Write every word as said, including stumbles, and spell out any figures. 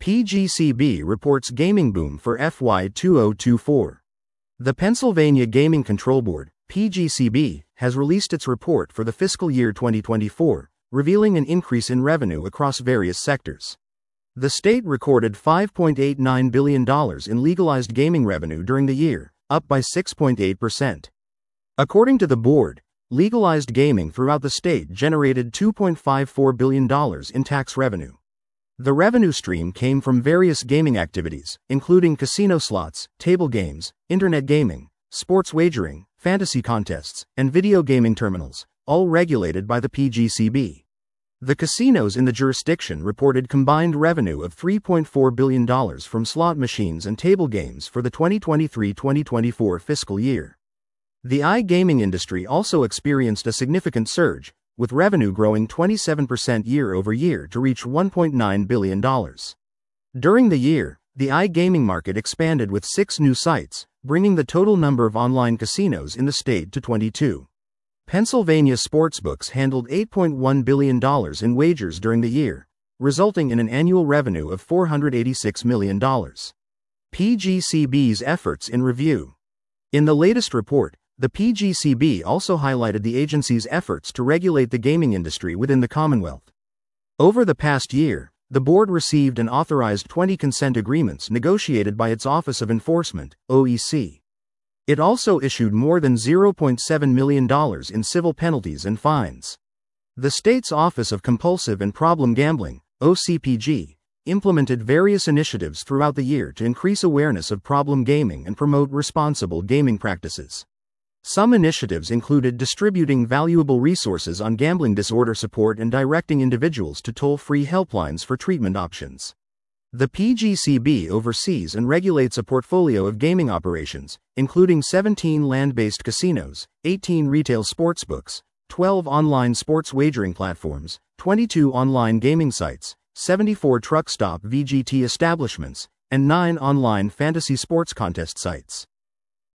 P G C B reports gaming boom for F Y twenty twenty-four. The Pennsylvania Gaming Control Board, P G C B, has released its report for the fiscal year twenty twenty-four, revealing an increase in revenue across various sectors. The state recorded five point eight nine billion dollars in legalized gaming revenue during the year, up by six point eight percent. According to the board, legalized gaming throughout the state generated two point five four billion dollars in tax revenue. The revenue stream came from various gaming activities, including casino slots, table games, internet gaming, sports wagering, fantasy contests, and video gaming terminals, all regulated by the P G C B. The casinos in the jurisdiction reported combined revenue of three point four billion dollars from slot machines and table games for the twenty twenty-three twenty twenty-four fiscal year. The iGaming industry also experienced a significant surge, with revenue growing twenty-seven percent year over year to reach one point nine billion dollars. During the year, the iGaming market expanded with six new sites, bringing the total number of online casinos in the state to twenty-two. Pennsylvania sportsbooks handled eight point one billion dollars in wagers during the year, resulting in an annual revenue of four hundred eighty-six million dollars. P G C B's efforts in review. In the latest report, the P G C B also highlighted the agency's efforts to regulate the gaming industry within the Commonwealth. Over the past year, the board received and authorized twenty consent agreements negotiated by its Office of Enforcement, O E C. It also issued more than zero point seven million dollars in civil penalties and fines. The state's Office of Compulsive and Problem Gambling, O C P G, implemented various initiatives throughout the year to increase awareness of problem gaming and promote responsible gaming practices. Some initiatives included distributing valuable resources on gambling disorder support and directing individuals to toll-free helplines for treatment options. The P G C B oversees and regulates a portfolio of gaming operations, including seventeen land-based casinos, eighteen retail sportsbooks, twelve online sports wagering platforms, twenty-two online gaming sites, seventy-four truck stop V G T establishments, and nine online fantasy sports contest sites.